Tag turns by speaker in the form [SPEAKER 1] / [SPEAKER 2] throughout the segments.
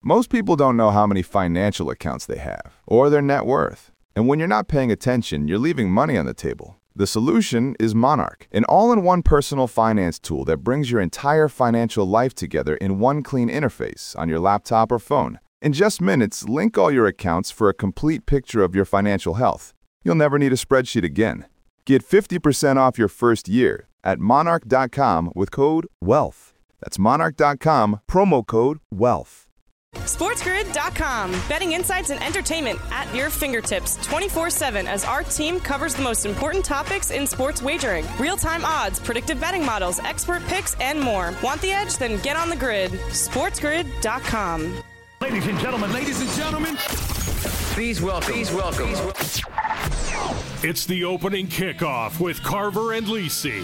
[SPEAKER 1] Most people don't know how many financial accounts they have or their net worth. And when you're not paying attention, you're leaving money on the table. The solution is Monarch, an all-in-one personal finance tool that brings your entire financial life together in one clean interface on your laptop or phone. In just minutes, link all your accounts for a complete picture of your financial health. You'll never need a spreadsheet again. Get 50% off your first year at monarch.com with code WEALTH. That's monarch.com, promo code WEALTH.
[SPEAKER 2] SportsGrid.com. Betting insights and entertainment at your fingertips 24/7 as our team covers the most important topics in sports wagering. Real-time odds, predictive betting models, expert picks, and more. Want the edge? Then get on the grid. SportsGrid.com.
[SPEAKER 3] Ladies and gentlemen,
[SPEAKER 4] Please welcome.
[SPEAKER 3] It's the opening kickoff with Carver and Lisi.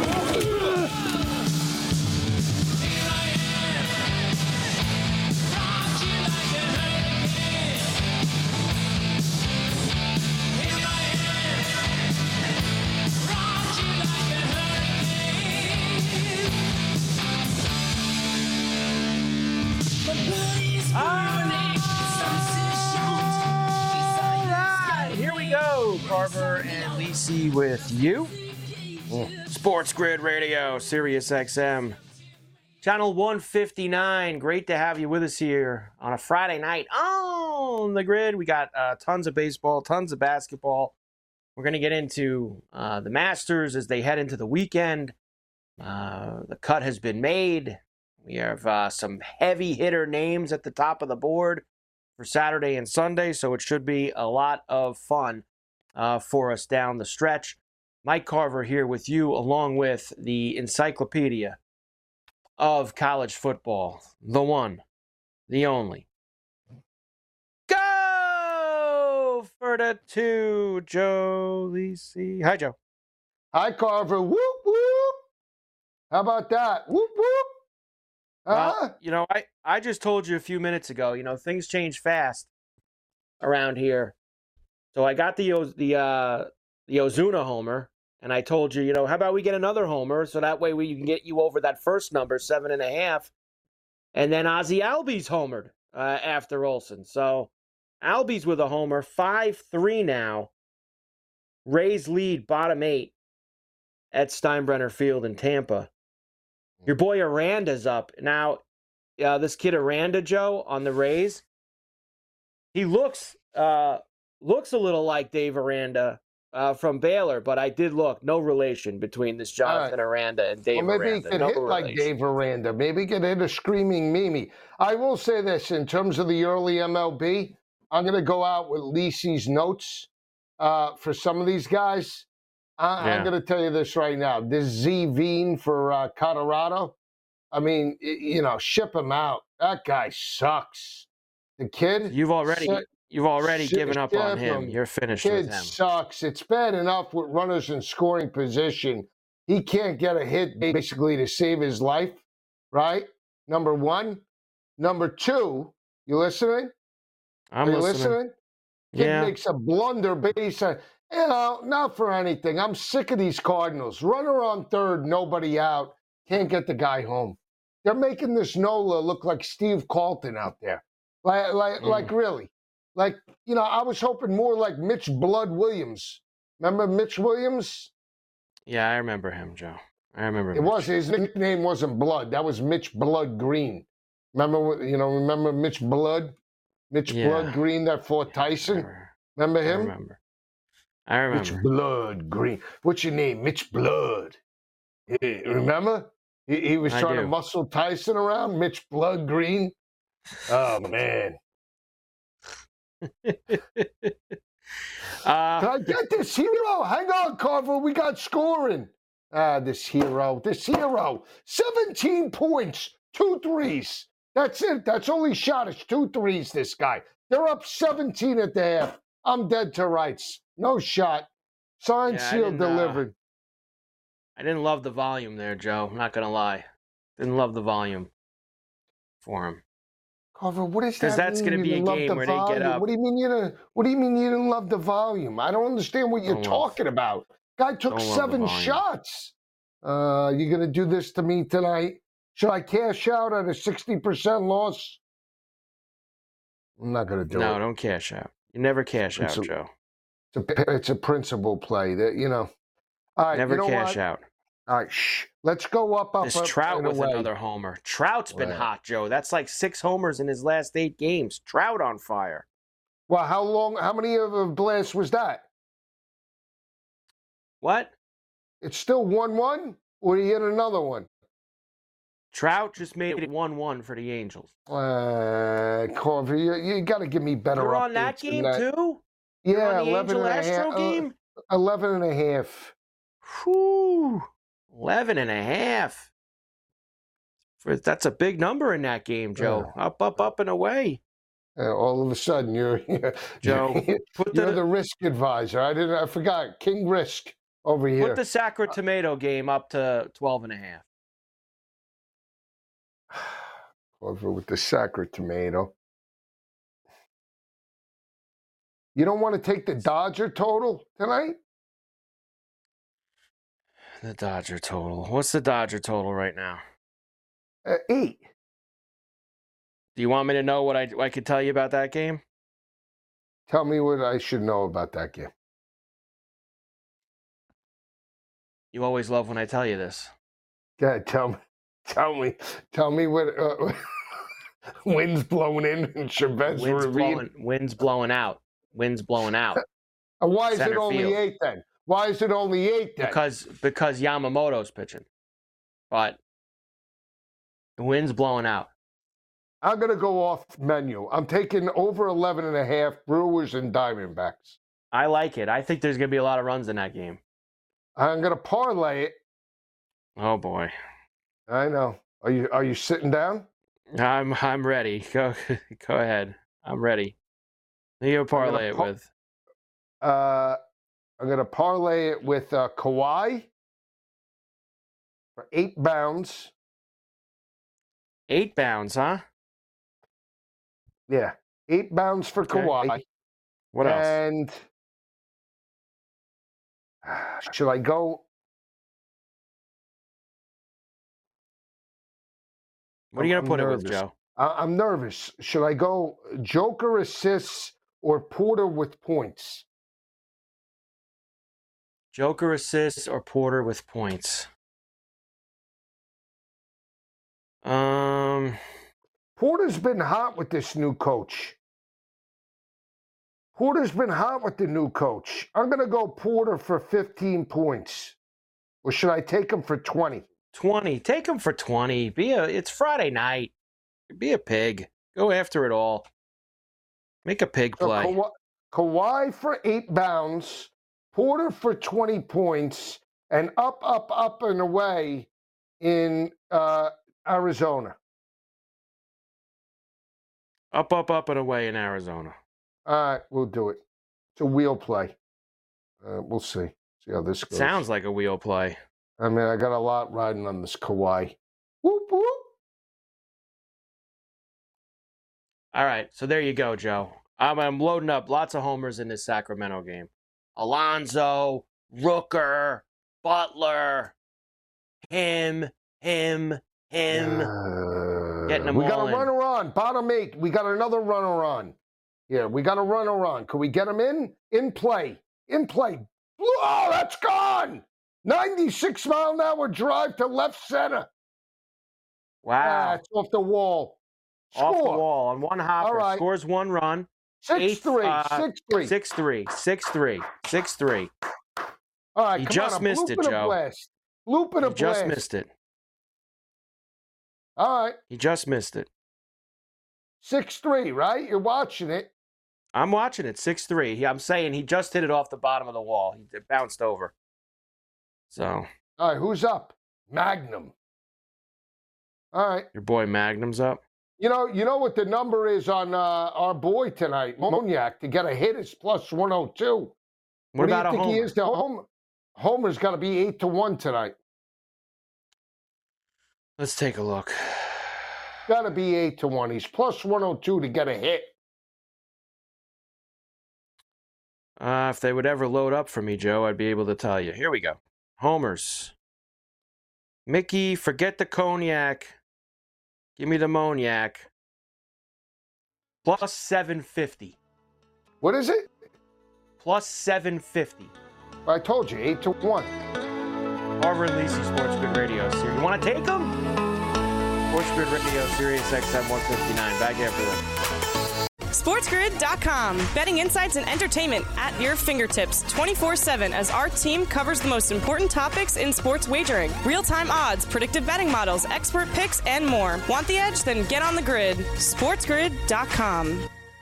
[SPEAKER 4] Here we go, Carver and Lisi with you. Sports Grid Radio, Sirius XM, channel 159. Great to have you with us here on a Friday night on the grid. We got tons of baseball, tons of basketball. We're going to get into the Masters as they head into the weekend. The cut has been made. We have some heavy hitter names at the top of the board for Saturday and Sunday, so it should be a lot of fun for us down the stretch. Mike Carver here with you, along with the encyclopedia of college football, the one, the only. Go for the two, Joe Lisi. Hi, Joe.
[SPEAKER 5] Hi, Carver. Whoop, whoop. How about that? Whoop, whoop.
[SPEAKER 4] Well, I just told you a few minutes ago, things change fast around here. So I got the Ozuna homer, and I told you, how about we get another homer so that way we can get you over that first number, 7.5. And then Ozzy Albies homered after Olsen. So Albies with a homer, 5-3 now. Rays lead bottom 8 at Steinbrenner Field in Tampa. Your boy Aranda's up. Now, this kid Aranda, Joe, on the Rays, he looks a little like Dave Aranda from Baylor, but I did look. No relation between this Jonathan Aranda and Dave Aranda.
[SPEAKER 5] Maybe he could hit like Dave Aranda. Maybe he could hit a screaming Mimi. I will say this, in terms of the early MLB, I'm going to go out with Lisi's notes for some of these guys. I'm going to tell you this right now. This Z Veen for Colorado, I mean, ship him out. That guy sucks. The kid.
[SPEAKER 4] You've already given up on him. You're finished with him.
[SPEAKER 5] Kid sucks. It's bad enough with runners in scoring position. He can't get a hit basically to save his life, right? Number one. Number two, you listening?
[SPEAKER 4] Are you listening?
[SPEAKER 5] Kid makes a blunder based on, not for anything. I'm sick of these Cardinals. Runner on third, nobody out. Can't get the guy home. They're making this Nola look like Steve Carlton out there. Like really. I was hoping more like Mitch Blood Williams. Remember Mitch Williams?
[SPEAKER 4] Yeah, I remember him, Joe. I remember
[SPEAKER 5] his nickname wasn't Blood. That was Mitch Blood Green. Remember Mitch Blood? Blood Green that fought Tyson? Remember him?
[SPEAKER 4] I remember.
[SPEAKER 5] Mitch Blood Green. What's your name? Mitch Blood. Remember? He was trying to muscle Tyson around. Mitch Blood Green. Oh, man. Can I get this hero? Hang on, Carver. We got scoring. This hero. 17 points. 2 threes. That's it. That's only shot. It's 2 threes, this guy. They're up 17 at the half. I'm dead to rights. No shot. Signed, sealed, delivered.
[SPEAKER 4] I didn't love the volume there, Joe. I'm not going to lie. Didn't love the volume for him.
[SPEAKER 5] Carver, what is that?
[SPEAKER 4] Because that's going to be a game where they get up.
[SPEAKER 5] What do you mean you didn't love the volume? I don't understand what you're talking about. Guy took 7 shots. You going to do this to me tonight? Should I cash out at a 60% loss? I'm not going to do it.
[SPEAKER 4] No, don't cash out. You never cash out, Joe.
[SPEAKER 5] It's a principal play that, All right,
[SPEAKER 4] never cash out.
[SPEAKER 5] All right, let's go up.
[SPEAKER 4] This Trout with another homer. Trout's been hot, Joe. That's like 6 homers in his last 8 games. Trout on fire.
[SPEAKER 5] Well, how many of a blast was that?
[SPEAKER 4] What?
[SPEAKER 5] It's still 1-1, or you hit another one?
[SPEAKER 4] Trout just made it 1-1 for the Angels.
[SPEAKER 5] Carver, you got to give me better.
[SPEAKER 4] You're on that game too?
[SPEAKER 5] Yeah,
[SPEAKER 4] 11 and a half. Game?
[SPEAKER 5] 11 and a half.
[SPEAKER 4] Whew. 11 and a half. That's a big number in that game, Joe. Up and away.
[SPEAKER 5] All of a sudden, you're
[SPEAKER 4] Joe.
[SPEAKER 5] You're the risk advisor. I forgot King Risk over here.
[SPEAKER 4] Put the Sacra Tomato game up to 12 and a half.
[SPEAKER 5] Over with the Sacra Tomato. You don't want to take the Dodger total tonight?
[SPEAKER 4] The Dodger total. What's the Dodger total right now?
[SPEAKER 5] 8.
[SPEAKER 4] Do you want me to know what I could tell you about that game?
[SPEAKER 5] Tell me what I should know about that game.
[SPEAKER 4] You always love when I tell you this.
[SPEAKER 5] Yeah, tell me what wind's blowing in and Chavez Ravine.
[SPEAKER 4] Wind's blowing out.
[SPEAKER 5] Why is it only 8 then? Why is it only 8 then?
[SPEAKER 4] Because Yamamoto's pitching. But the wind's blowing out.
[SPEAKER 5] I'm going to go off menu. I'm taking over 11 and a half Brewers and Diamondbacks.
[SPEAKER 4] I like it. I think there's going to be a lot of runs in that game.
[SPEAKER 5] I'm going to parlay it.
[SPEAKER 4] Oh boy.
[SPEAKER 5] I know. Are you sitting down?
[SPEAKER 4] I'm ready. Go ahead. I'm ready. Who you parlay it with?
[SPEAKER 5] I'm going to parlay it with Kawhi for 8 bounds.
[SPEAKER 4] 8 bounds, huh?
[SPEAKER 5] Yeah, 8 bounds for Kawhi.
[SPEAKER 4] What else?
[SPEAKER 5] And should I go?
[SPEAKER 4] What are you going to put it with, Joe?
[SPEAKER 5] I'm nervous. Should I go Joker assists or Porter with points?
[SPEAKER 4] Joker assists or Porter with points?
[SPEAKER 5] Porter's been hot with this new coach. Porter's been hot with the new coach. I'm going to go Porter for 15 points. Or should I take him for 20?
[SPEAKER 4] 20. Take him for 20. It's Friday night. Be a pig. Go after it all. Make a pig play.
[SPEAKER 5] So Kawhi for 8 bounds, Porter for 20 points, and up and away in Arizona.
[SPEAKER 4] Up and away in Arizona.
[SPEAKER 5] All right, we'll do it. It's a wheel play. We'll see. See how this goes.
[SPEAKER 4] Sounds like a wheel play.
[SPEAKER 5] I mean, I got a lot riding on this Kawhi. Whoop, whoop.
[SPEAKER 4] All right, so there you go, Joe. I'm loading up lots of homers in this Sacramento game. Alonso, Rooker, Butler, him. Getting them
[SPEAKER 5] we
[SPEAKER 4] all
[SPEAKER 5] got a
[SPEAKER 4] in.
[SPEAKER 5] runner on. Bottom 8. We got another runner on. Yeah, we got a runner on. Can we get him in? In play. Oh, that's gone. 96-mile-an-hour drive to left center.
[SPEAKER 4] Wow.
[SPEAKER 5] It's off the wall.
[SPEAKER 4] Off the wall on one hopper.
[SPEAKER 5] All right.
[SPEAKER 4] Scores 1 run.
[SPEAKER 5] 6-3.
[SPEAKER 4] 6-3.
[SPEAKER 5] All right,
[SPEAKER 4] He
[SPEAKER 5] come
[SPEAKER 4] just
[SPEAKER 5] on,
[SPEAKER 4] missed it, Joe.
[SPEAKER 5] Loop and a blast.
[SPEAKER 4] Just missed it.
[SPEAKER 5] All right.
[SPEAKER 4] He just missed it.
[SPEAKER 5] 6-3, right? You're watching it.
[SPEAKER 4] I'm watching it. 6-3. I'm saying he just hit it off the bottom of the wall. It bounced over. So.
[SPEAKER 5] All right, who's up? Magnum. All right.
[SPEAKER 4] Your boy Magnum's up.
[SPEAKER 5] You know what the number is on our boy tonight, Moniak, to get a hit is plus 102.
[SPEAKER 4] What about
[SPEAKER 5] do you think
[SPEAKER 4] a homer?
[SPEAKER 5] He is to Homer's got to be 8-1 tonight.
[SPEAKER 4] Let's take a look.
[SPEAKER 5] Got to be 8-1. He's plus 102 to get a hit.
[SPEAKER 4] If they would ever load up for me, Joe, I'd be able to tell you. Here we go. Homers. Mickey, forget the cognac. Give me the Moniac. Plus 750.
[SPEAKER 5] What is it?
[SPEAKER 4] Plus 750.
[SPEAKER 5] I told you, 8-1.
[SPEAKER 4] Carver and Lisi, Sports Grid Radio Series. You want to take them? Sports Grid Radio, Sirius XM 159. Back after this.
[SPEAKER 2] SportsGrid.com. Betting insights and entertainment at your fingertips 24/7 as our team covers the most important topics in sports wagering. Real-time odds, predictive betting models, expert picks, and more. Want the edge? Then get on the grid. SportsGrid.com.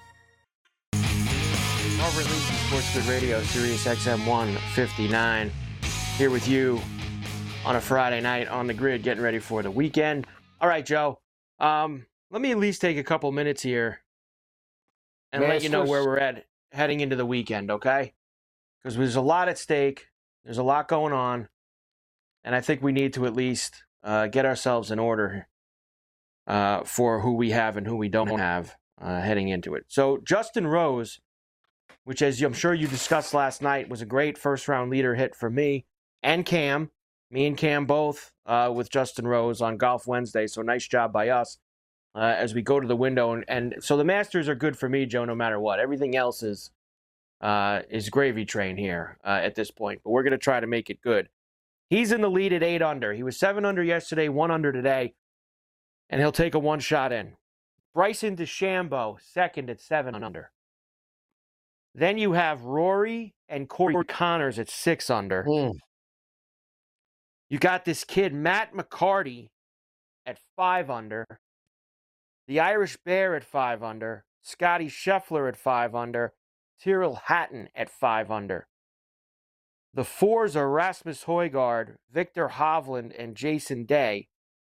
[SPEAKER 4] Carver and Lisi, Sports Grid Radio, Sirius XM 159. Here with you on a Friday night on the grid, getting ready for the weekend. All right, Joe. Let me at least take a couple minutes here and let you know where we're at heading into the weekend, okay? Because there's a lot at stake. There's a lot going on. And I think we need to at least get ourselves in order for who we have and who we don't have heading into it. So Justin Rose, which, as I'm sure you discussed last night, was a great first-round leader hit for me and Cam. Me and Cam both with Justin Rose on Golf Wednesday, so nice job by us as we go to the window. And so the Masters are good for me, Joe, no matter what. Everything else is gravy train here at this point, but we're going to try to make it good. He's in the lead at 8 under. He was 7 under yesterday, 1 under today, and he'll take a one-shot in. Bryson DeChambeau, second at 7 under. Then you have Rory and Corey Connors at 6 under. You got this kid, Matt McCarty, at 5 under. The Irish Bear at 5 under. Scotty Scheffler at 5 under. Tyrrell Hatton at 5 under. The 4s are Rasmus Højgaard, Victor Hovland, and Jason Day.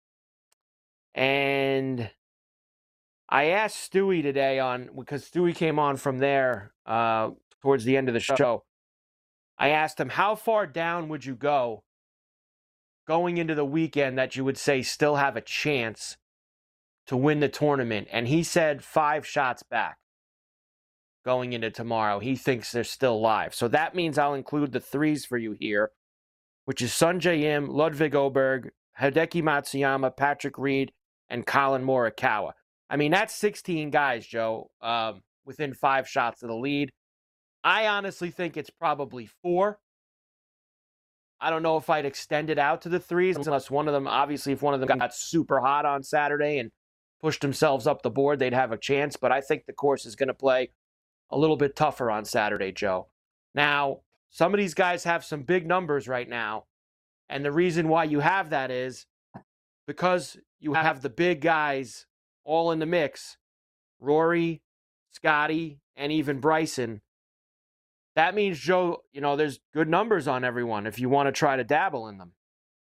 [SPEAKER 4] And I asked Stewie today because Stewie came on from there towards the end of the show. I asked him, how far down would you go going into the weekend that you would say still have a chance to win the tournament? And he said 5 shots back going into tomorrow. He thinks they're still live. So that means I'll include the 3s for you here, which is Sungjae Im, Ludvig Åberg, Hideki Matsuyama, Patrick Reed, and Colin Morikawa. I mean, that's 16 guys, Joe, within 5 shots of the lead. I honestly think it's probably 4. I don't know if I'd extend it out to the 3s unless one of them, obviously, if one of them got super hot on Saturday and pushed themselves up the board, they'd have a chance. But I think the course is going to play a little bit tougher on Saturday, Joe. Now, some of these guys have some big numbers right now. And the reason why you have that is because you have the big guys all in the mix, Rory, Scotty, and even Bryson. That means, Joe, there's good numbers on everyone if you want to try to dabble in them.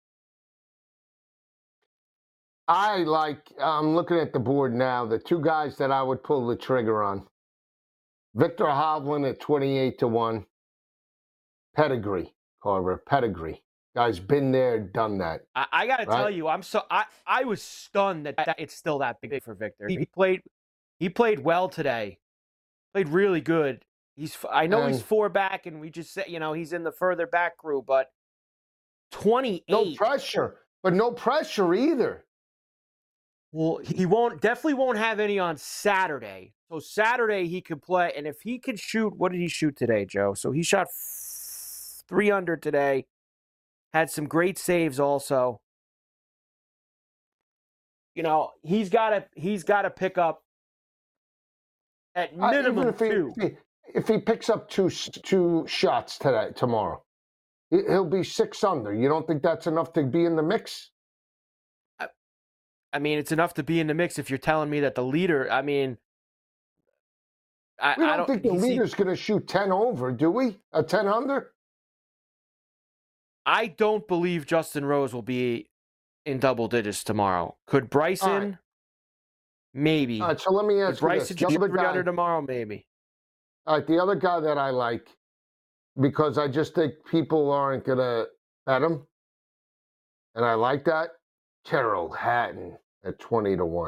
[SPEAKER 5] I'm looking at the board now, the 2 guys that I would pull the trigger on. Victor Hovland at 28-1. Pedigree, Carver, pedigree. Guy's been there, done that.
[SPEAKER 4] I got to tell you, I was stunned that it's still that big for Victor. He played well today. Played really good. I know he's 4 back, and we just said, he's in the further back crew, but 28.
[SPEAKER 5] No pressure, but no pressure either.
[SPEAKER 4] Well, he definitely won't have any on Saturday. So Saturday he could play, and if he could shoot, what did he shoot today, Joe? So he shot 3 under today. Had some great saves also. He's got to pick up at minimum 2.
[SPEAKER 5] If he picks up two shots tomorrow, he'll be 6 under. You don't think that's enough to be in the mix?
[SPEAKER 4] I mean, it's enough to be in the mix if you're telling me that the leader,
[SPEAKER 5] we don't think the leader's going to shoot 10 over, do we? A 10 under?
[SPEAKER 4] I don't believe Justin Rose will be in double digits tomorrow. Could Bryson?
[SPEAKER 5] Right.
[SPEAKER 4] Maybe.
[SPEAKER 5] All right, so let me ask you this.
[SPEAKER 4] Bryson should shoot 3 under tomorrow, maybe.
[SPEAKER 5] All right, the other guy that I like, because I just think people aren't going to bet him, and I like that, Tyrrell Hatton at 20-1.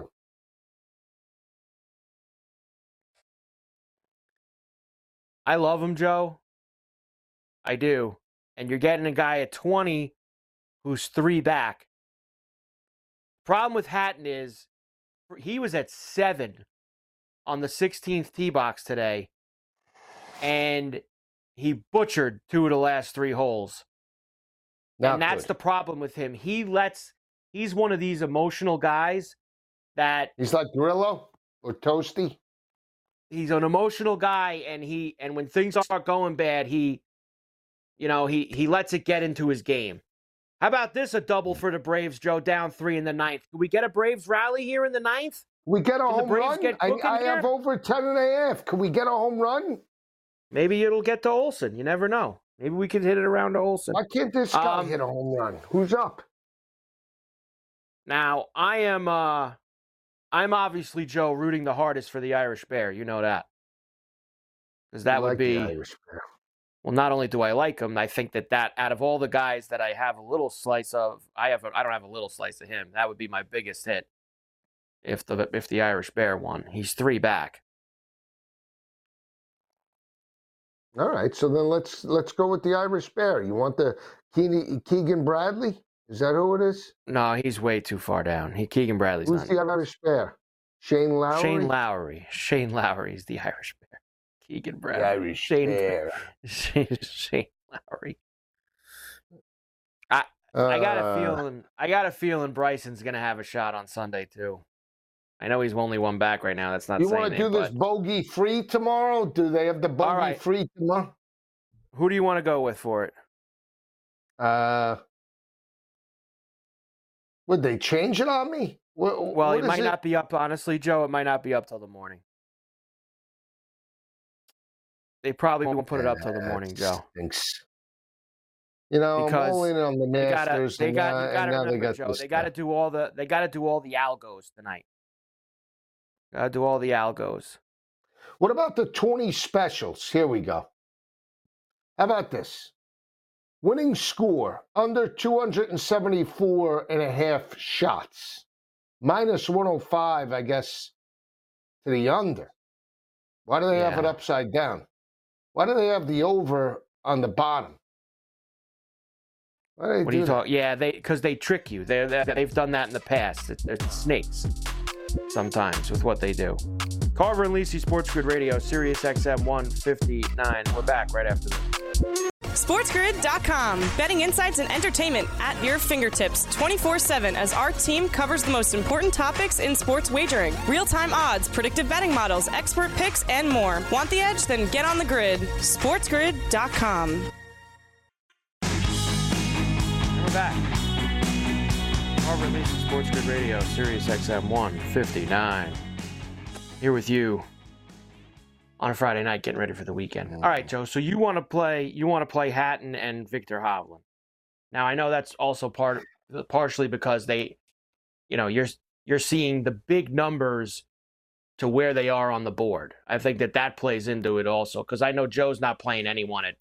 [SPEAKER 4] I love him, Joe. I do. And you're getting a guy at 20 who's 3 back. Problem with Hatton is he was at 7 on the 16th tee box today, and he butchered 2 of the last 3 holes. And that's the problem with him. He's one of these emotional guys that
[SPEAKER 5] he's like Grillo or Toasty.
[SPEAKER 4] He's an emotional guy, and when things are going bad, he lets it get into his game. How about this? A double for the Braves, Joe, down 3 in the 9th. Can we get a Braves rally here in the 9th?
[SPEAKER 5] We get a home run? I have over 10.5. Can we get a home run?
[SPEAKER 4] Maybe it'll get to Olsen. You never know. Maybe we could hit it around to Olsen.
[SPEAKER 5] Why can't this guy hit a home run? Who's up?
[SPEAKER 4] Now, I'm obviously, Joe, rooting the hardest for the Irish Bear. You know that. Because that would be...
[SPEAKER 5] the Irish Bear.
[SPEAKER 4] Well, not only do I like him, I think that out of all the guys that I have a little slice of, I don't have a little slice of him. That would be my biggest hit if the Irish Bear won. He's 3 back.
[SPEAKER 5] All right, so then let's go with the Irish Bear. You want the Keegan Bradley? Is that who it is?
[SPEAKER 4] No, he's way too far down. Keegan Bradley's
[SPEAKER 5] Who's
[SPEAKER 4] not.
[SPEAKER 5] the Irish Bear? Shane Lowry?
[SPEAKER 4] Shane Lowry's the Irish Bear. Keegan Bradley.
[SPEAKER 5] The Irish Bear.
[SPEAKER 4] Shane Lowry. I got a feeling Bryson's gonna have a shot on Sunday too. I know he's only 1 back right now. That's not saying anything.
[SPEAKER 5] You want to do this bogey free tomorrow? Do they have the bogey free tomorrow?
[SPEAKER 4] Who do you want to go with for it?
[SPEAKER 5] Would they change it on me?
[SPEAKER 4] It might not be up, honestly, Joe. It might not be up till the morning. They probably won't put it up till the morning, Joe.
[SPEAKER 5] Stinks. Because I'm all in on the Masters. They got
[SPEAKER 4] to do all the algos tonight. Got to do all the algos.
[SPEAKER 5] What about the 20 specials? Here we go. How about this? Winning score under 274.5 shots. Minus 105, I guess, to the under. Why do they have it upside down? Why do they have the over on the bottom? What are you talking?
[SPEAKER 4] Yeah, because they trick you. They've done that in the past. They're snakes sometimes with what they do. Carver and Lisi, Sports Grid Radio, Sirius XM 159. We're back right after this.
[SPEAKER 2] SportsGrid.com. Betting insights and entertainment at your fingertips 24/7 as our team covers the most important topics in sports wagering. Real-time odds, predictive betting models, expert picks, and more. Want the edge? Then get on the grid. SportsGrid.com.
[SPEAKER 4] We're back. Carver and Lisi, Sports Grid Radio, Sirius XM 159. Here with you on a Friday night, getting ready for the weekend. All right, Joe. So you want to play Hatton and Victor Hovland. Now I know that's also partially because you're seeing the big numbers to where they are on the board. I think that plays into it also because I know Joe's not playing anyone at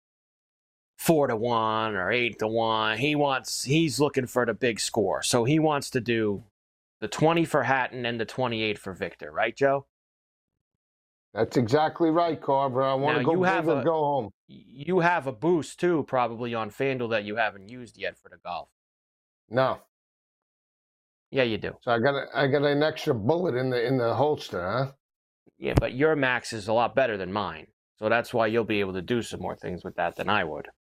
[SPEAKER 4] 4-1 or 8-1. He's looking for the big score, so he wants to do the 20 for Hatton and the 28 for Victor, right, Joe?
[SPEAKER 5] That's exactly right, Carver. I want to go big or go home.
[SPEAKER 4] You have a boost, too, probably on FanDuel that you haven't used yet for the golf.
[SPEAKER 5] No.
[SPEAKER 4] Yeah, you do.
[SPEAKER 5] So I got an extra bullet in the holster, huh?
[SPEAKER 4] Yeah, but your max is a lot better than mine. So that's why you'll be able to do some more things with that than I would.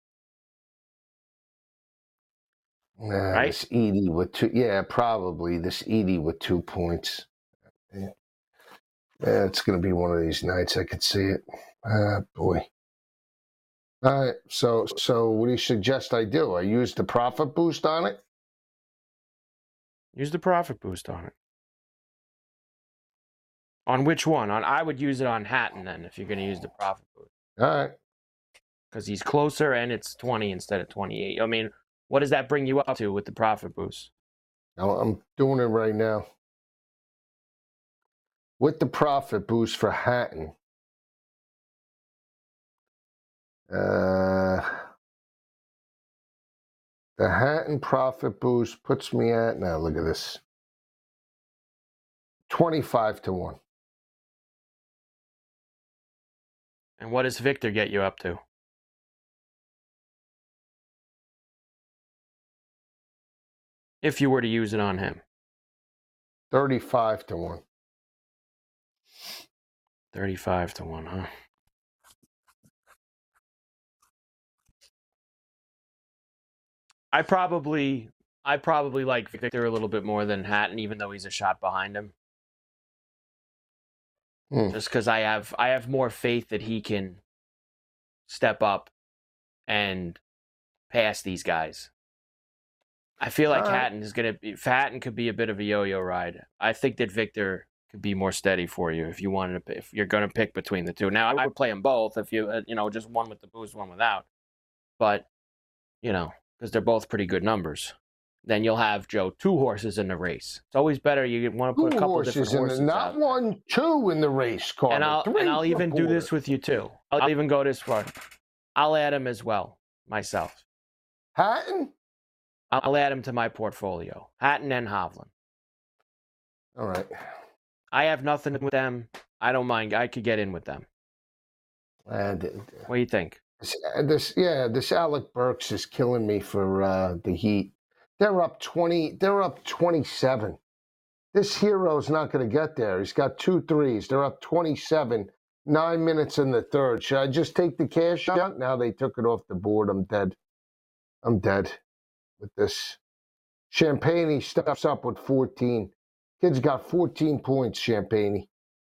[SPEAKER 4] Right?
[SPEAKER 5] This Edie with 2. Yeah, probably. This Edie with 2 points. Yeah. Yeah, it's going to be one of these nights. I could see it. Boy. All right. So what do you suggest I do? I use the profit boost on it?
[SPEAKER 4] Use the profit boost on it. On which one? I would use it on Hatton then if you're going to use the profit boost.
[SPEAKER 5] All right.
[SPEAKER 4] Because he's closer and it's 20 instead of 28. I mean, what does that bring you up to with the profit boost?
[SPEAKER 5] I'm doing it right now. With the profit boost for Hatton, the Hatton profit boost puts me at, now look at this, 25-1.
[SPEAKER 4] And what does Victor get you up to? If you were to use it on him.
[SPEAKER 5] 35-1.
[SPEAKER 4] 35-1, huh? I probably like Victor a little bit more than Hatton, even though he's a shot behind him. Just because I have more faith that he can step up and pass these guys. I feel like Hatton could be a bit of a yo-yo ride. I think that Victor could be more steady for you if you're going to pick between the two. Now I would play them both if you just one with the boost, one without. But because they're both pretty good numbers. Then you'll have, Joe, 2 horses in the race. It's always better. You want to put a couple different horses
[SPEAKER 5] not
[SPEAKER 4] out.
[SPEAKER 5] 1, 2 in the race, Carter.
[SPEAKER 4] And I'll even do this with you, too. I'll even go this far. I'll add him as well, myself.
[SPEAKER 5] Hatton?
[SPEAKER 4] I'll add him to my portfolio. Hatton and Hovland.
[SPEAKER 5] All right.
[SPEAKER 4] I have nothing with them. I don't mind. I could get in with them. What do you think?
[SPEAKER 5] This Alec Burks is killing me for the Heat. They're up 20. They're up 27. This hero's not going to get there. He's got 2 threes. They're up 27. 9 minutes in the third. Should I just take the cash shot? Now they took it off the board. I'm dead. I'm dead with this. Champagne steps up with 14. Kid's got 14 points, Champagne.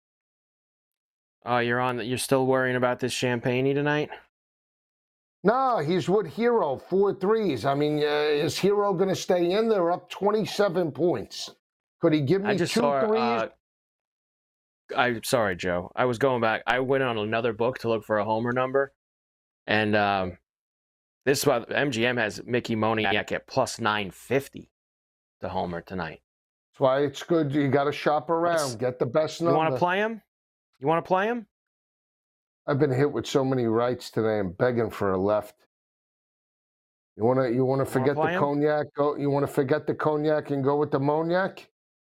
[SPEAKER 4] Oh, you're still worrying about this Champagne tonight?
[SPEAKER 5] No, he's with Hero, 4 threes. I mean, is Hero going to stay in? They're up 27 points. Could he give me 2 threes?
[SPEAKER 4] I'm sorry, Joe. I was going back. I went on another book to look for a homer number. And this is why MGM has Mickey Moniak at plus 950 to homer tonight.
[SPEAKER 5] That's why it's good. You got to shop around. Get the best number.
[SPEAKER 4] You want to play him? You want to play him?
[SPEAKER 5] I've been hit with so many rights today. I'm begging for a left. You want to forget the cognac? You want to forget the cognac and go with the Moniak?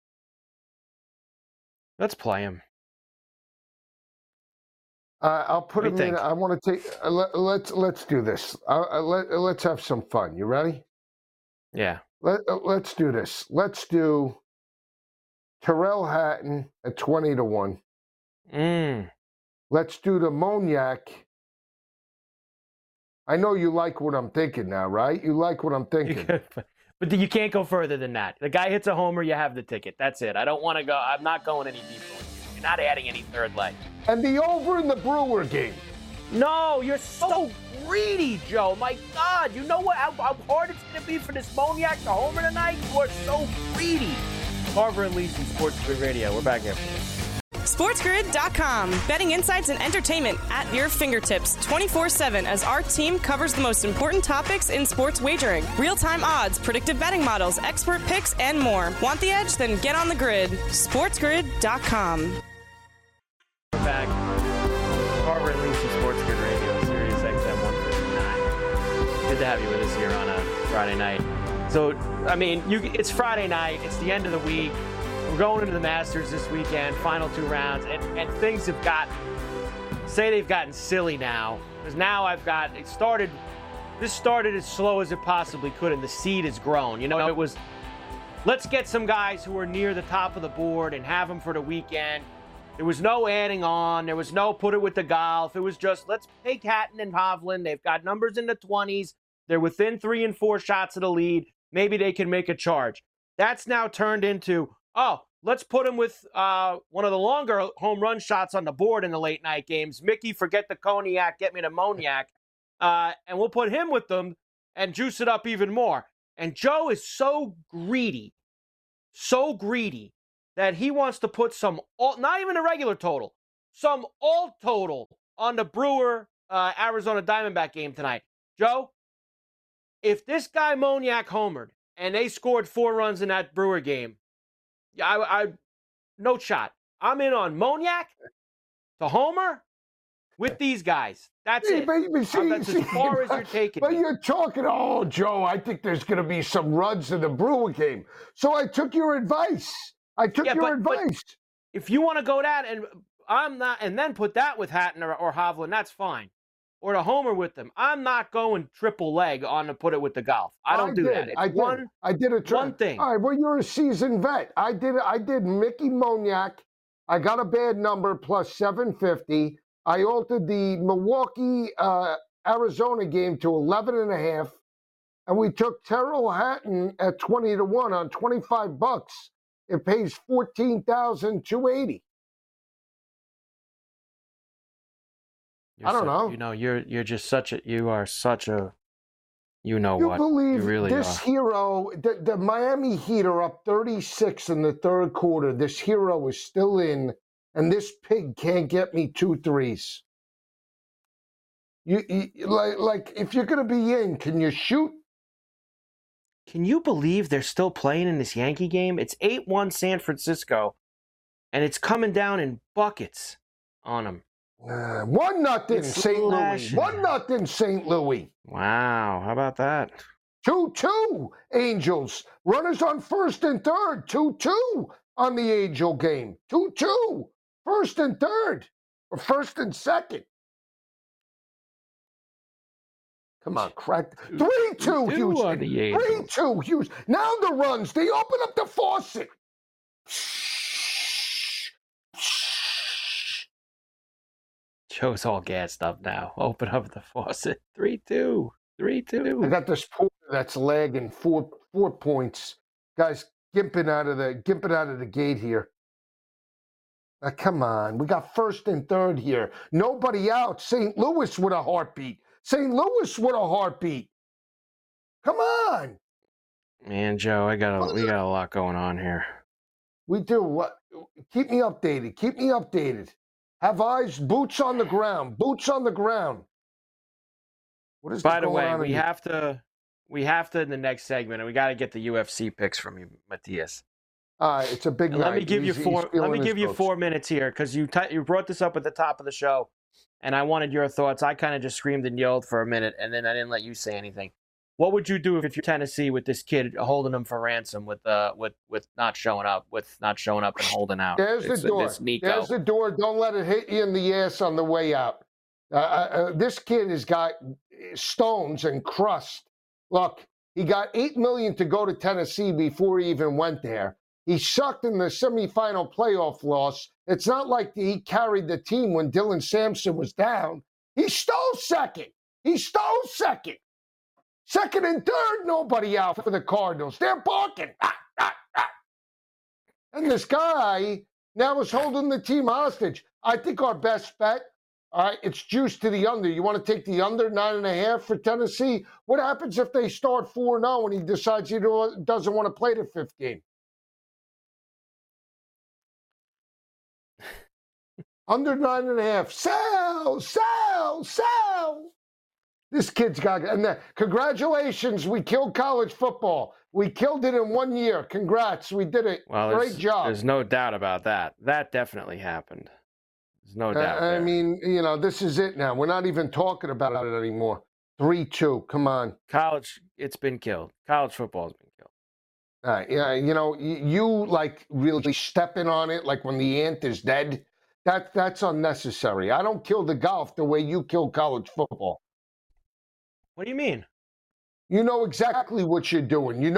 [SPEAKER 4] Let's play him.
[SPEAKER 5] I'll put him in. I want to take. Let's do this. Let's have some fun. You ready?
[SPEAKER 4] Yeah.
[SPEAKER 5] Let's do this. Let's do Tyrrell Hatton at 20-1. Let's do the Moniak. I know you like what I'm thinking now, right? You like what I'm thinking.
[SPEAKER 4] But you can't go further than that. The guy hits a homer, you have the ticket. That's it. I don't want to go. I'm not going any deeper. You're not adding any third leg.
[SPEAKER 5] And the over in the Brewer game.
[SPEAKER 4] No, you're so greedy, Joe. My God, you know how hard it's going to be for this Moniak to homer tonight? You are so greedy. Carver and Lisi, Sports Grid Radio. We're back after this.
[SPEAKER 2] SportsGrid.com. Betting insights and entertainment at your fingertips 24/7 as our team covers the most important topics in sports wagering. Real-time odds, predictive betting models, expert picks, and more. Want the edge? Then get on the grid. SportsGrid.com.
[SPEAKER 4] We're back. Carver and Lisi, Sports Grid Radio, Sirius XM 159. Good to have you with us here on a Friday night. So, I mean, it's Friday night. It's the end of the week. We're going into the Masters this weekend, final 2 rounds, and things have they've gotten silly now. Because now this started as slow as it possibly could, and the seed has grown. It was, let's get some guys who are near the top of the board and have them for the weekend. There was no adding on. There was no put it with the golf. It was just, let's take Hatton and Hovland. They've got numbers in the 20s. They're within 3 and 4 shots of the lead. Maybe they can make a charge. That's now turned into, let's put him with one of the longer home run shots on the board in the late night games. Mickey, forget the cognac, get me the Moniak. And we'll put him with them and juice it up even more. And Joe is so greedy that he wants to put some, not even a regular total, some alt total on the Brewer Arizona Diamondback game tonight. Joe, if this guy Moniak homered and they scored 4 runs in that Brewer game, I no shot. I'm in on Moniak to homer with these guys. That's it. That's as far as you're taking
[SPEAKER 5] But
[SPEAKER 4] me.
[SPEAKER 5] you're talking, Joe, I think there's going to be some runs in the Brewer game. So I took your advice. But
[SPEAKER 4] if you want to go that, and I'm not, and then put that with Hatton or Hovland, that's fine. Or to homer with them. I'm not going triple leg on to put it with the golf. I don't do that.
[SPEAKER 5] I did a
[SPEAKER 4] one thing.
[SPEAKER 5] All right, well, you're a seasoned vet. I did Mickey Moniak I got a bad number plus 750. I altered the Milwaukee Arizona game to 11.5, and we took Terrell Hatton at 20-1 on $25. It pays $14,280. I don't know.
[SPEAKER 4] You know, you're just such a you are such a you know
[SPEAKER 5] You
[SPEAKER 4] what
[SPEAKER 5] believe
[SPEAKER 4] you really
[SPEAKER 5] this
[SPEAKER 4] are.
[SPEAKER 5] hero, the Miami Heat are up 36 in the third quarter. This hero is still in, and this pig can't get me 2 threes. You like if you're gonna be in, can you shoot?
[SPEAKER 4] Can you believe they're still playing in this Yankee game? It's 8-1 San Francisco, and it's coming down in buckets on them.
[SPEAKER 5] 1-0 St. Louis. 1-0 St. Louis.
[SPEAKER 4] Wow, how about that?
[SPEAKER 5] 2-2 Angels. Runners on first and third. 2-2 on the Angel game. 2-2. First and third. Or first and second. Come on, crack. 3-2 Houston. 3-2 Houston. Now the runs. They open up the faucet.
[SPEAKER 4] Joe's all gassed up now. Open up the faucet. 3-2. 3-2.
[SPEAKER 5] I got this Porter that's lagging 4 points. Guys, gimping out of the gate here. Come on, we got first and third here. Nobody out. St. Louis with a heartbeat. St. Louis with a heartbeat. Come on.
[SPEAKER 4] Man, Joe, we got a lot going on here.
[SPEAKER 5] We do. What? Keep me updated. Keep me updated. Have eyes, boots on the ground. Boots on the ground. What is
[SPEAKER 4] By the way, we have to in the next segment, and we got to get the UFC picks from you, Matthias.
[SPEAKER 5] It's a big night.
[SPEAKER 4] Let me give you 4 minutes here because you brought this up at the top of the show, and I wanted your thoughts. I kind of just screamed and yelled for a minute, and then I didn't let you say anything. What would you do if you're Tennessee with this kid holding him for ransom with not showing up and holding out?
[SPEAKER 5] There's the door. There's the door. Don't let it hit you in the ass on the way out. This kid has got stones and crust. Look, he got $8 million to go to Tennessee before he even went there. He sucked in the semifinal playoff loss. It's not like he carried the team when Dylan Sampson was down. He stole second. Second and third, nobody out for the Cardinals. They're barking. And this guy now is holding the team hostage. I think our best bet, all right, it's juice to the under. You want to take the under 9.5 for Tennessee? What happens if they start 4-0 and he decides he doesn't want to play the fifth game? Under 9.5. Sell. This kid's got, and congratulations, we killed college football. We killed it in 1 year. Congrats, we did it.
[SPEAKER 4] Well,
[SPEAKER 5] great job.
[SPEAKER 4] There's no doubt about that. That definitely happened. There's no doubt.
[SPEAKER 5] I mean, this is it now. We're not even talking about it anymore. 3-2. Come on.
[SPEAKER 4] College, it's been killed. College football has been killed.
[SPEAKER 5] Yeah, you like really stepping on it like when the ant is dead. That's unnecessary. I don't kill the golf the way you kill college football.
[SPEAKER 4] What do you mean?
[SPEAKER 5] You know exactly what you're doing. You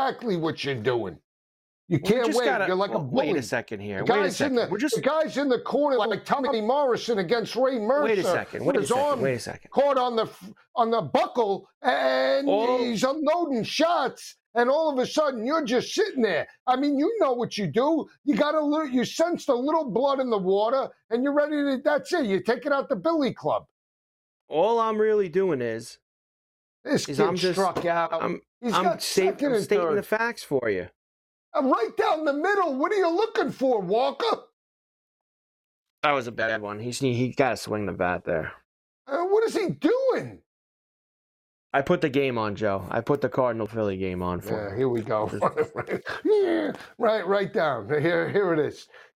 [SPEAKER 5] can't wait. You're like a bully.
[SPEAKER 4] Wait a second here.
[SPEAKER 5] The guy's in the corner like Tommy Morrison against Ray Mercer.
[SPEAKER 4] Wait a second.
[SPEAKER 5] Caught on the buckle, and he's unloading shots. And all of a sudden, you're just sitting there. I mean, you know what you do. You sensed a little blood in the water, and you're ready to. That's it. You take it out the billy club.
[SPEAKER 4] All I'm really doing is
[SPEAKER 5] I'm struck out.
[SPEAKER 4] I'm stating the facts for you.
[SPEAKER 5] I'm right down the middle. What are you looking for, Walker?
[SPEAKER 4] That was a bad one. He got to swing the bat there.
[SPEAKER 5] What is he doing?
[SPEAKER 4] I put the game on, Joe. I put the Cardinal-Philly game on for him.
[SPEAKER 5] Here we go. Yeah, right down. Here it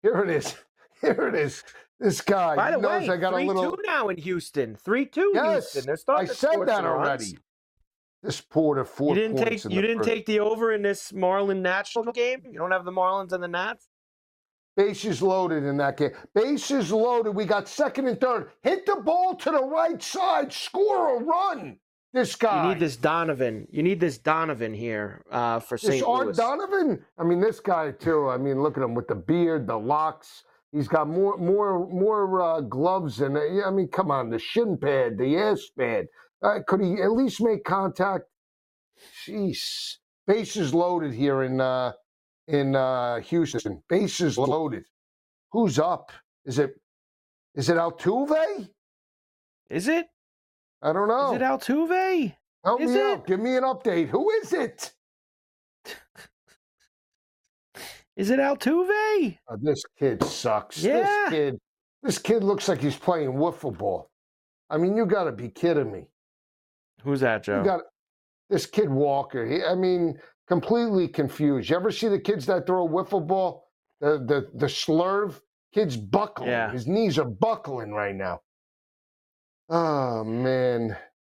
[SPEAKER 5] is. This guy.
[SPEAKER 4] By the
[SPEAKER 5] knows
[SPEAKER 4] way,
[SPEAKER 5] I got
[SPEAKER 4] 3-2 now in Houston. 3-2
[SPEAKER 5] yes,
[SPEAKER 4] Houston. They're starting
[SPEAKER 5] I said that already.
[SPEAKER 4] Runs.
[SPEAKER 5] This Porter 4 points.
[SPEAKER 4] You didn't take the over in this Marlin National game? You don't have the Marlins and the Nats?
[SPEAKER 5] Bases loaded in that game. Bases loaded. We got second and third. Hit the ball to the right side. Score a run. This guy.
[SPEAKER 4] You need this Donovan here for St. Louis.
[SPEAKER 5] Art Donovan? I mean, this guy, too. I mean, look at him with the beard, the locks. He's got more gloves and I mean, come on, the shin pad, the ass pad. Could he at least make contact? Jeez, bases loaded here in Houston. Bases loaded. Who's up? Is it Altuve?
[SPEAKER 4] Is it?
[SPEAKER 5] I don't know.
[SPEAKER 4] Is it Altuve?
[SPEAKER 5] Help me out. Give me an update. Who is it?
[SPEAKER 4] Is it Altuve?
[SPEAKER 5] This kid sucks.
[SPEAKER 4] Yeah.
[SPEAKER 5] This kid looks like he's playing wiffle ball. I mean, you got to be kidding me.
[SPEAKER 4] Who's that, Joe?
[SPEAKER 5] You got this kid Walker. Completely confused. You ever see the kids that throw wiffle ball? The slurve? Kid's buckling.
[SPEAKER 4] Yeah.
[SPEAKER 5] His knees are buckling right now. Oh, man.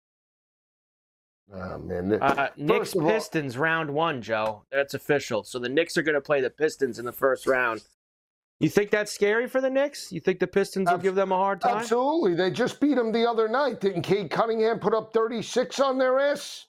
[SPEAKER 4] Knicks Pistons round 1, Joe. That's official. So the Knicks are going to play the Pistons in the first round. You think that's scary for the Knicks? You think the Pistons will give them a hard time?
[SPEAKER 5] Absolutely. They just beat them the other night. Didn't Cade Cunningham put up 36 on their ass?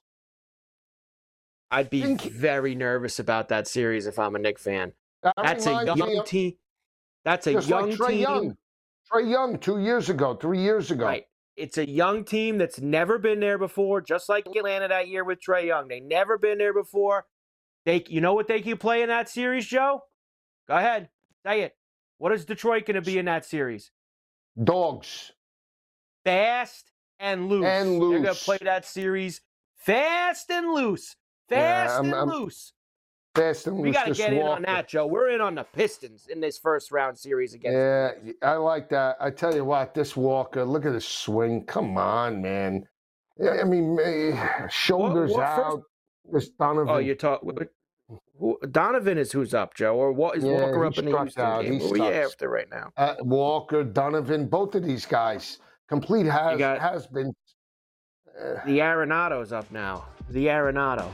[SPEAKER 4] I'd be very nervous about that series if I'm a Knicks fan. That's a young team. That's a young team.
[SPEAKER 5] Trae Young 2 years ago, 3 years ago.
[SPEAKER 4] Right. It's a young team that's never been there before, just like Atlanta that year with Trae Young. They never been there before. You know what they can play in that series, Joe? Go ahead. Say it. What is Detroit going to be in that series?
[SPEAKER 5] Dogs.
[SPEAKER 4] Fast and loose. They're going to play that series fast and loose. Fast and loose.
[SPEAKER 5] Fast and loose.
[SPEAKER 4] We got to get in on that, Joe. We're in on the Pistons in this first round series against the Knicks.
[SPEAKER 5] I like that. I tell you what, this Walker, look at his swing. Come on, man. I mean, shoulders out. This Donovan.
[SPEAKER 4] Oh, you're talking. Donovan is who's up, Joe, or what is Walker up in the Houston game? What are you after right now?
[SPEAKER 5] Walker, Donovan, both of these guys. Complete has been.
[SPEAKER 4] The Arenado's up now. The Arenado.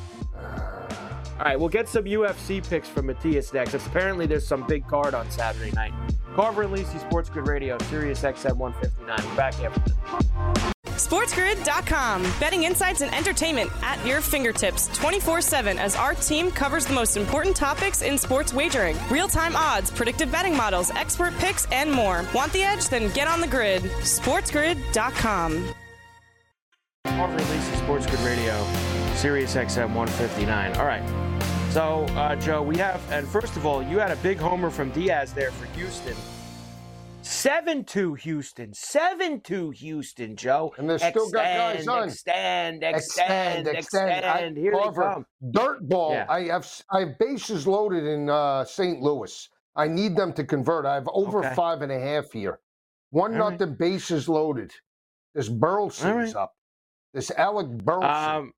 [SPEAKER 4] All right, we'll get some UFC picks from Matthias next. Apparently, there's some big card on Saturday night. Carver and Lisi, Sports Grid Radio, Sirius XM 159. We're back after this.
[SPEAKER 2] SportsGrid.com. Betting insights and entertainment at your fingertips 24/7 as our team covers the most important topics in sports wagering. Real-time odds, predictive betting models, expert picks, and more. Want the edge? Then get on the grid. SportsGrid.com.
[SPEAKER 4] Carver and Lisi, Sports Grid Radio, Sirius XM 159. All right. So, Joe, we have, and first of all, you had a big homer from Diaz there for Houston. 7-2 Houston. 7-2 Houston, Joe.
[SPEAKER 5] And they still got guys on.
[SPEAKER 4] Extend. Here they come.
[SPEAKER 5] Dirt ball.
[SPEAKER 4] Yeah.
[SPEAKER 5] I have bases loaded in St. Louis. I need them to convert. I have over 5.5 here. 1-0 bases loaded. This Burleson's up. This Alec Burleson.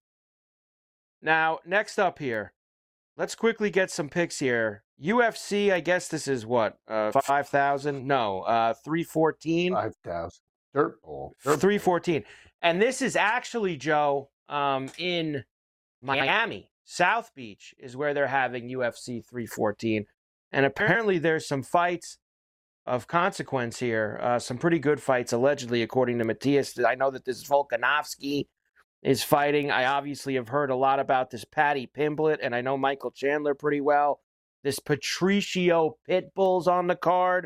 [SPEAKER 4] Now, next up here, let's quickly get some picks here. UFC, I guess this is what? 5,000? No, 314.
[SPEAKER 5] 5,000. Dirt ball.
[SPEAKER 4] 314. And this is actually, Joe, in Miami. South Beach is where they're having UFC 314. And apparently there's some fights of consequence here. Some pretty good fights, allegedly, according to Matthias. I know that this Volkanovski is fighting. I obviously have heard a lot about this Paddy Pimblett, and I know Michael Chandler pretty well. This Patricio Pitbull's on the card.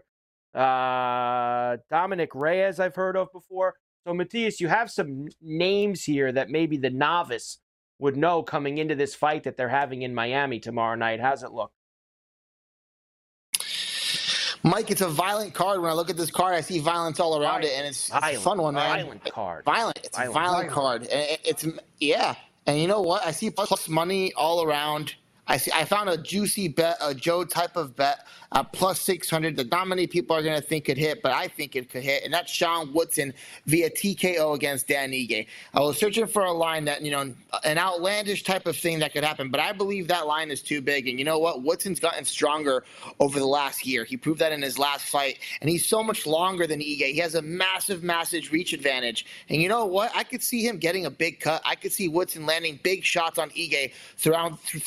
[SPEAKER 4] Dominic Reyes I've heard of before. So, Matthias, you have some names here that maybe the novice would know coming into this fight that they're having in Miami tomorrow night. How's it look?
[SPEAKER 6] Mike, it's a violent card. When I look at this card, I see violence all around it, and it's a fun one, man.
[SPEAKER 4] Violent card.
[SPEAKER 6] It's a violent card. And you know what? I see plus money all around. I found a juicy bet, a Joe type of bet, plus 600 that not many people are going to think could hit, but I think it could hit, and that's Sean Woodson via TKO against Dan Ige. I was searching for a line that, an outlandish type of thing that could happen, but I believe that line is too big, and you know what? Woodson's gotten stronger over the last year. He proved that in his last fight, and he's so much longer than Ige. He has a massive reach advantage, and you know what? I could see him getting a big cut. I could see Woodson landing big shots on Ige throughout this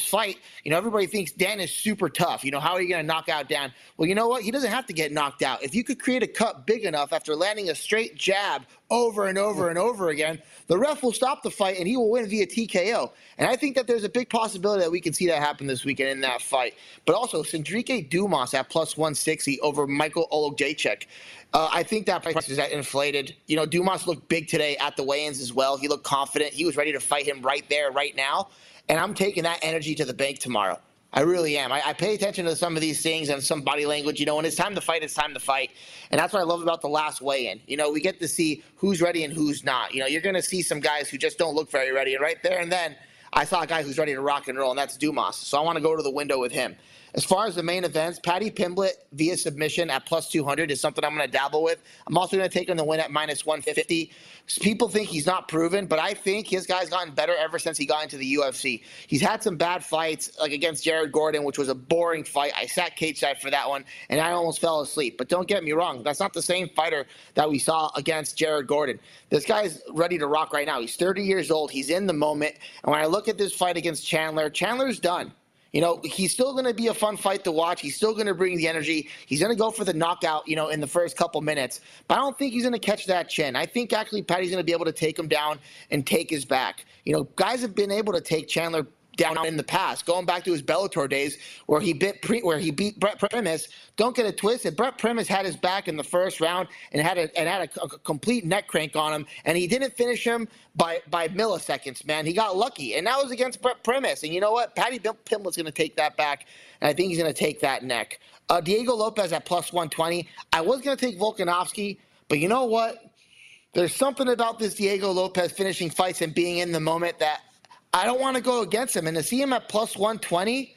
[SPEAKER 6] fight, everybody thinks Dan is super tough. How are you going to knock out Dan? Well, you know what? He doesn't have to get knocked out. If you could create a cut big enough after landing a straight jab over and over and over again, the ref will stop the fight and he will win via TKO. And I think that there's a big possibility that we can see that happen this weekend in that fight. But also, Sindrike Dumas at plus 160 over Michael Olajaychuk. I think that price is inflated. Dumas looked big today at the weigh-ins as well. He looked confident. He was ready to fight him right there, right now. And I'm taking that energy to the bank tomorrow. I really am. I pay attention to some of these things and some body language. When it's time to fight, it's time to fight. And that's what I love about the last weigh-in. We get to see who's ready and who's not. You're going to see some guys who just don't look very ready. And right there and then, I saw a guy who's ready to rock and roll, and that's Dumas. So I want to go to the window with him. As far as the main events, Paddy Pimblett via submission at plus 200 is something I'm going to dabble with. I'm also going to take him to win at minus 150. People think he's not proven, but I think his guy's gotten better ever since he got into the UFC. He's had some bad fights, like against Jared Gordon, which was a boring fight. I sat cage side for that one, and I almost fell asleep. But don't get me wrong, that's not the same fighter that we saw against Jared Gordon. This guy's ready to rock right now. He's 30 years old. He's in the moment. And when I look at this fight against Chandler, Chandler's done. He's still going to be a fun fight to watch. He's still going to bring the energy. He's going to go for the knockout, in the first couple minutes. But I don't think he's going to catch that chin. I think actually Paddy's going to be able to take him down and take his back. Guys have been able to take Chandler down in the past, going back to his Bellator days where he beat Brett Primus. Don't get it twisted. Brett Primus had his back in the first round and had a complete neck crank on him, and he didn't finish him by milliseconds, man. He got lucky, and that was against Brett Primus. And you know what? Paddy Pimblett's going to take that back, and I think he's going to take that neck. Diego Lopez at plus 120. I was going to take Volkanovski, but you know what? There's something about this Diego Lopez finishing fights and being in the moment that I don't want to go against him. And to see him at plus 120,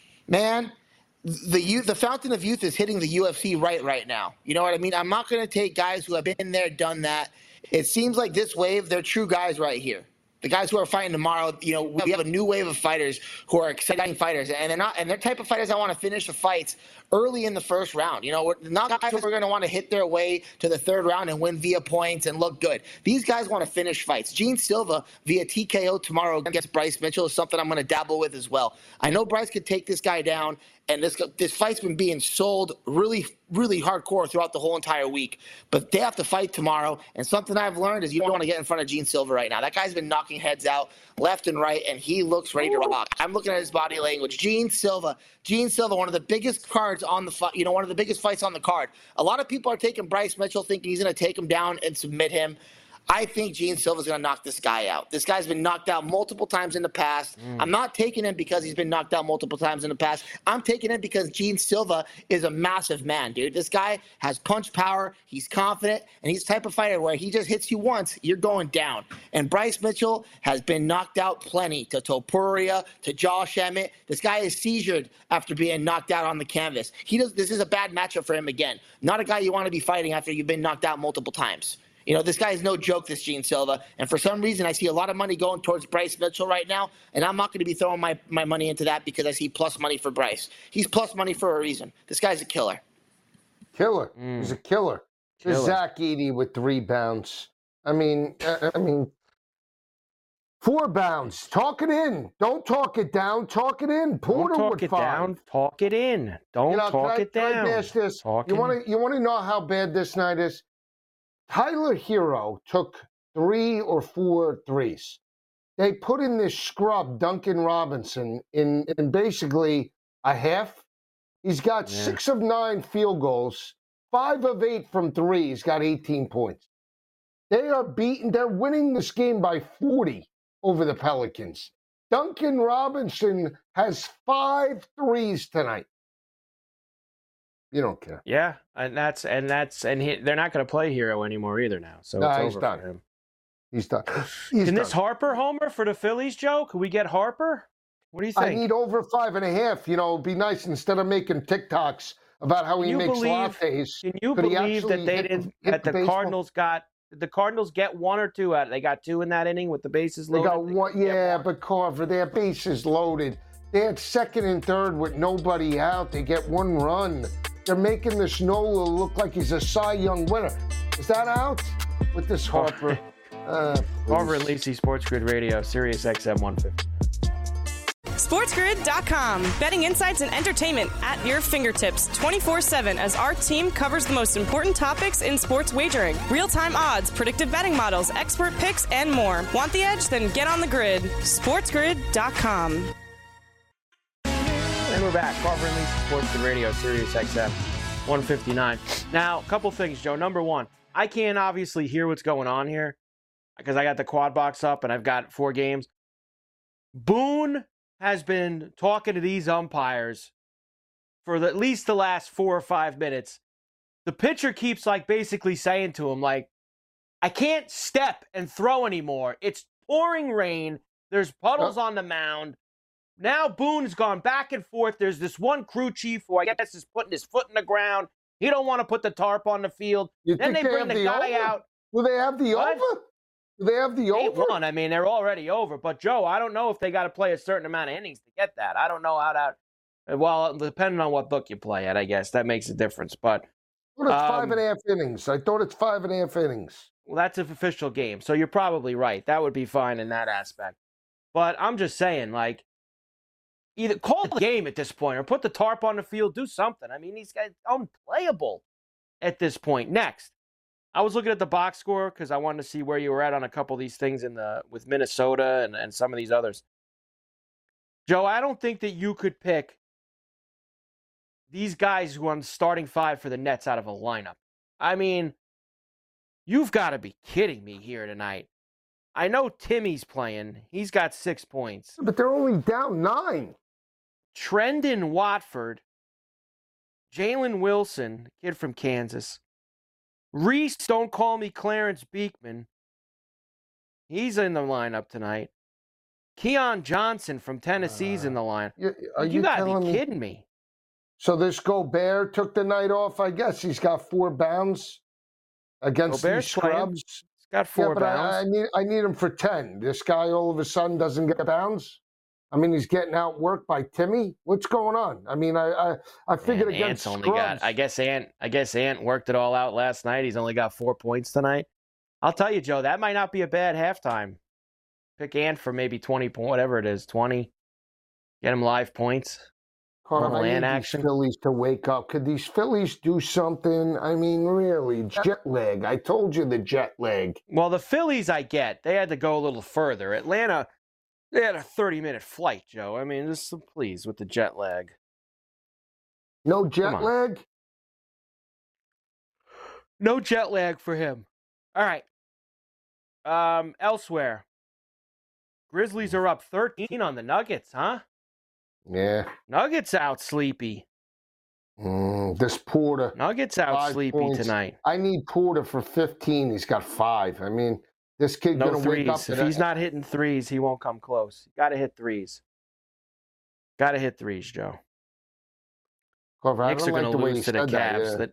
[SPEAKER 6] man, the fountain of youth is hitting the UFC right now. You know what I mean? I'm not going to take guys who have been there, done that. It seems like this wave, they're true guys right here. The guys who are fighting tomorrow, we have a new wave of fighters who are exciting fighters, and they're type of fighters that want to finish the fights early in the first round. Not guys who are going to want to hit their way to the third round and win via points and look good. These guys want to finish fights. Gene Silva via TKO tomorrow against Bryce Mitchell is something I'm going to dabble with as well. I know Bryce could take this guy down, and this fight's been being sold really, really hardcore throughout the whole entire week. But they have to fight tomorrow, and something I've learned is you don't want to get in front of Gene Silva right now. That guy's been knocking heads out left and right, and he looks ready to rock. I'm looking at his body language. Gene Silva, one of the biggest cards on the fight, one of the biggest fights on the card. A lot of people are taking Bryce Mitchell thinking he's going to take him down and submit him. I think Gene Silva's going to knock this guy out. This guy's been knocked out multiple times in the past. I'm not taking him because he's been knocked out multiple times in the past. I'm taking him because Gene Silva is a massive man, dude. This guy has punch power. He's confident, and he's the type of fighter where he just hits you once, you're going down. And Bryce Mitchell has been knocked out plenty to Topuria, to Josh Emmett. This guy is seizured after being knocked out on the canvas. This is a bad matchup for him again. Not a guy you want to be fighting after you've been knocked out multiple times. This guy is no joke, this Gene Silva. And for some reason, I see a lot of money going towards Bryce Mitchell right now. And I'm not going to be throwing my money into that because I see plus money for Bryce. He's plus money for a reason. This guy's a killer.
[SPEAKER 5] Killer. He's a killer. There's Zach Edey with 3 bounds. I mean, 4 bounds. Talk it in. Don't talk it down. Talk it in. Porter
[SPEAKER 4] Don't talk
[SPEAKER 5] with
[SPEAKER 4] it
[SPEAKER 5] 5.
[SPEAKER 4] down. Talk it in. Don't talk it down.
[SPEAKER 5] Can I ask this? You want to know how bad this night is? Tyler Hero took 3 or 4 threes. They put in this scrub, Duncan Robinson, in basically a half. He's got 6 of 9 field goals, 5 of 8 from 3. He's got 18 points. They're winning this game by 40 over the Pelicans. Duncan Robinson has 5 threes tonight. You don't care.
[SPEAKER 4] Yeah, and they're not going to play Hero anymore either now. So it's over for him.
[SPEAKER 5] He's done.
[SPEAKER 4] Can this Harper homer for the Phillies, Joe? Can we get Harper? What do you think?
[SPEAKER 5] I need over 5.5. It'd be nice instead of making TikToks about how he makes lattes.
[SPEAKER 4] Can you believe that the Cardinals get 1 or 2 out? They got 2 in that inning with the bases loaded.
[SPEAKER 5] They got 1, but Carver, their bases loaded. They had 2nd and 3rd with nobody out. They get 1 run. They're making this Nola look like he's a Cy Young winner. Is that out with this Harper?
[SPEAKER 4] Carver and Lisi, Sports Grid Radio, Sirius XM 150.
[SPEAKER 2] SportsGrid.com. Betting insights and entertainment at your fingertips 24/7 as our team covers the most important topics in sports wagering. Real-time odds, predictive betting models, expert picks, and more. Want the edge? Then get on the grid. SportsGrid.com.
[SPEAKER 4] And we're back. Carver and Lisa, Sports Grid Radio, Sirius XM 159. Now, a couple things, Joe. Number one, I can't obviously hear what's going on here because I got the quad box up and I've got 4 games. Boone has been talking to these umpires for at least the last 4 or 5 minutes. The pitcher keeps basically saying to him, I can't step and throw anymore. It's pouring rain. There's puddles on the mound. Now Boone's gone back and forth. There's this one crew chief who I guess is putting his foot in the ground. He don't want to put the tarp on the field. Then they bring the guy out.
[SPEAKER 5] Will they have the over? Do they have the over?
[SPEAKER 4] 8-1. I mean, they're already over. But, Joe, I don't know if they got to play a certain amount of innings to get that. I don't know how that – well, depending on what book you play at, I guess. That makes a difference. But
[SPEAKER 5] I thought it's 5.5 innings. I thought it's 5.5 innings.
[SPEAKER 4] Well, that's an official game. So you're probably right. That would be fine in that aspect. But I'm just saying, either call the game at this point or put the tarp on the field, do something. I mean, these guys are unplayable at this point. Next. I was looking at the box score because I wanted to see where you were at on a couple of these things with Minnesota and some of these others. Joe, I don't think that you could pick these guys who are on starting 5 for the Nets out of a lineup. I mean, you've got to be kidding me here tonight. I know Timmy's playing. He's got 6 points.
[SPEAKER 5] But they're only down 9.
[SPEAKER 4] Trendon Watford, Jalen Wilson, kid from Kansas, Reese, don't call me Clarence Beekman. He's in the lineup tonight. Keon Johnson from Tennessee's in the line. You got to be kidding me.
[SPEAKER 5] So this Gobert took the night off, I guess. He's got 4 bounds against these scrubs.
[SPEAKER 4] He's got 4 bounds.
[SPEAKER 5] I need him for 10. This guy all of a sudden doesn't get bounds. I mean, he's getting outworked by Timmy. What's going on? I mean, I figured against scrubs.
[SPEAKER 4] I guess Ant worked it all out last night. He's only got 4 points tonight. I'll tell you, Joe, that might not be a bad halftime. Pick Ant for maybe 20 points, whatever it is, 20. Get him live points.
[SPEAKER 5] Carl, I need these Phillies to wake up. Could these Phillies do something? I mean, really, jet lag. I told you the jet lag.
[SPEAKER 4] Well, the Phillies, I get. They had to go a little further. Atlanta, they had a 30-minute flight, Joe. I mean, just please with the jet lag.
[SPEAKER 5] No jet lag?
[SPEAKER 4] No jet lag for him. All right. Elsewhere. Grizzlies are up 13 on the Nuggets, huh?
[SPEAKER 5] Yeah.
[SPEAKER 4] Nuggets out sleepy.
[SPEAKER 5] This Porter.
[SPEAKER 4] Nuggets out sleepy
[SPEAKER 5] points
[SPEAKER 4] tonight.
[SPEAKER 5] I need Porter for 15. He's got 5. I mean, this kid
[SPEAKER 4] no
[SPEAKER 5] going to wake up.
[SPEAKER 4] If he's not hitting threes, he won't come close. Got to hit threes. Got to hit threes, Joe.
[SPEAKER 5] Carver,
[SPEAKER 4] Knicks are going to lose to the Cavs.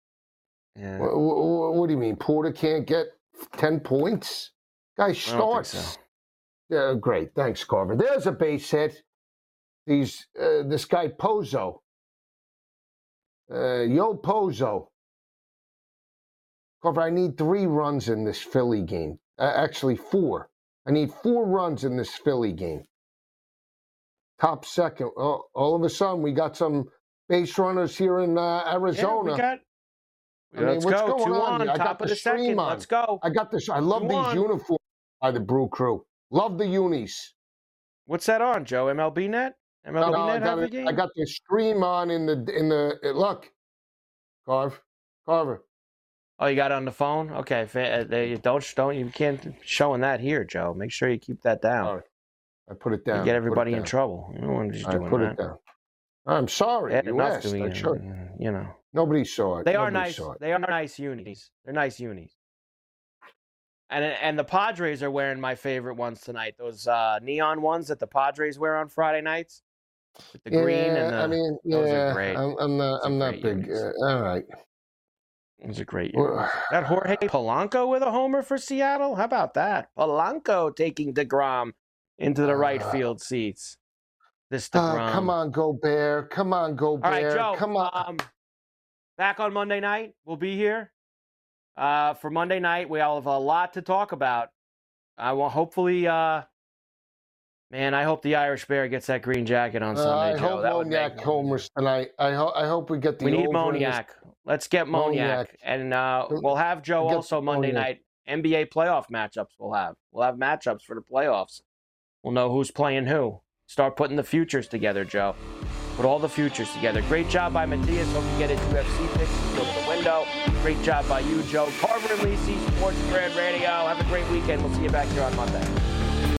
[SPEAKER 5] What do you mean? Porter can't get 10 points? Guy starts.
[SPEAKER 4] I don't think so.
[SPEAKER 5] Yeah, great. Thanks, Carver. There's a base hit. This guy Pozo. Pozo. Carver, I need 3 runs in this Philly game. Actually, 4. I need 4 runs in this Philly game. Top second. Oh, all of a sudden, we got some base runners here in Arizona.
[SPEAKER 4] Yeah, let's go. 2-1, top of the second. Let's go.
[SPEAKER 5] I got this. I love these uniforms by the Brew Crew. Love the unis.
[SPEAKER 4] What's that on, Joe? MLB Net? MLB Net
[SPEAKER 5] I got the stream on in the look. Carver.
[SPEAKER 4] Oh, you got it on the phone? Okay. You can't showing that here, Joe. Make sure you keep that down.
[SPEAKER 5] All right. I put it down.
[SPEAKER 4] You get everybody in trouble. You don't want to just doing
[SPEAKER 5] it down. I'm sorry. You asked. I should. Nobody saw it.
[SPEAKER 4] They are nice. They are nice unis. They're nice unis. And the Padres are wearing my favorite ones tonight. Those neon ones that the Padres wear on Friday nights with the green and those are great.
[SPEAKER 5] I'm not big. All right.
[SPEAKER 4] Those are great. That Jorge Polanco with a homer for Seattle. How about that? Polanco taking DeGrom into the right field seats. This DeGrom.
[SPEAKER 5] Come on, Gobert. Come on, Gobert.
[SPEAKER 4] All right, Joe.
[SPEAKER 5] Come on.
[SPEAKER 4] Back on Monday night. We'll be here. For Monday night, we all have a lot to talk about. I will hopefully Man, I hope the Irish Bear gets that green jacket on Sunday, Joe.
[SPEAKER 5] I hope Moniak homers tonight. I hope we get the.
[SPEAKER 4] We need Moniak. Let's get Moniak. And we'll have Joe also Monday night. NBA playoff matchups we'll have. We'll have matchups for the playoffs. We'll know who's playing who. Start putting the futures together, Joe. Put all the futures together. Great job by Matthias. Hope you get his UFC picks. Go to the window. Great job by you, Joe. Carver and Lisi, Sports Grid Radio. Have a great weekend. We'll see you back here on Monday.